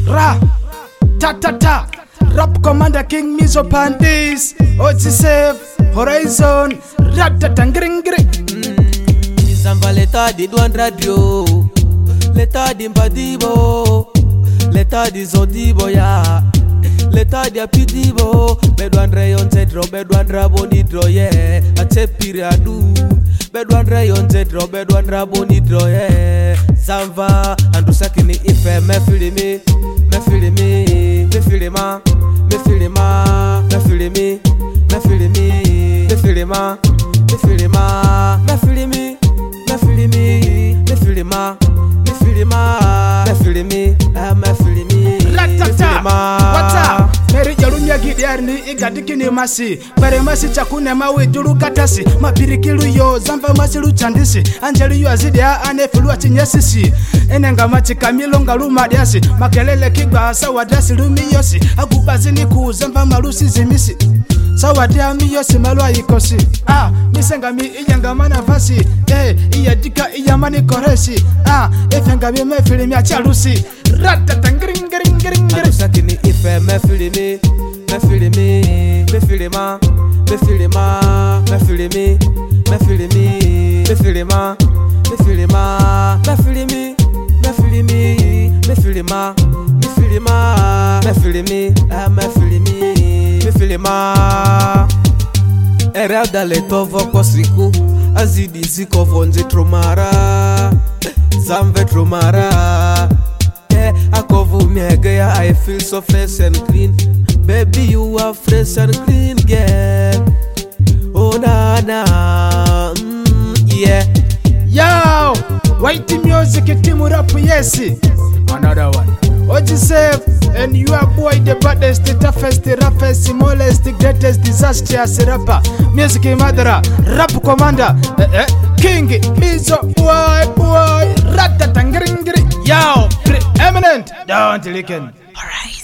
Ra, ta ta ta. Rap Commander King Mizo Pandis. Oti Save, Horizon. Ratatangringri. Zamba l'état di douane radio. L'état di Mbadibo. L'état di Zodibo ya. L'état di Apidibo. Bedouane rayon zedro, bedouane rabonidro yeah. Ate piriadu. Bedouane rayon zedro, bedouane rabonidro yeah. Zamba andu sakini ife me filimi. Me filimi, me filima. Me filima, me filimi. Me filimi, me filima. Me filima, me filimi. Me filimi, me filima. Me filima, me filimi. Me filimi. Ratata, wata Meri jarunya gidiarni igadikini masi Pere masi chakune mawe juru katasi Mapirikilu yo zamba masilu chandisi Anjeli yu azidia anefilu atinyesisi Enenga machi kamilonga lumadiasi Makelele kigba sawadasi lumiyosi Agubazini kuu zamba malusi zimisi Sawadia miyosi malwa ikosi Misenga mi iyanga manafasi Iyadika iyamani koresi Ifenga mi mefilimi achalusi Ratatangringringringri Sakini ife me filimi, me filimi, me filima, me filima, me filimi, me filimi, me filima, me filima, me filimi, me filimi, me filima, me filima, me filimi, me filimi, me filima. Era dale tovo kosiku, azidi ziko vonje tromara, zamve tromara. Akovu miegaya, I feel so fresh and clean. Baby, you are fresh and clean, girl. Oh na na, yeah. Yo, white music team rap yesi. Another one. Oti Save, and you are boy the baddest, the toughest, the roughest, the smallest, the greatest, disastrous rapper. Music Madara, Rap Commander, King Mizo, boy, Ratatangringri. Yo, preeminent. Don't listen. Alright.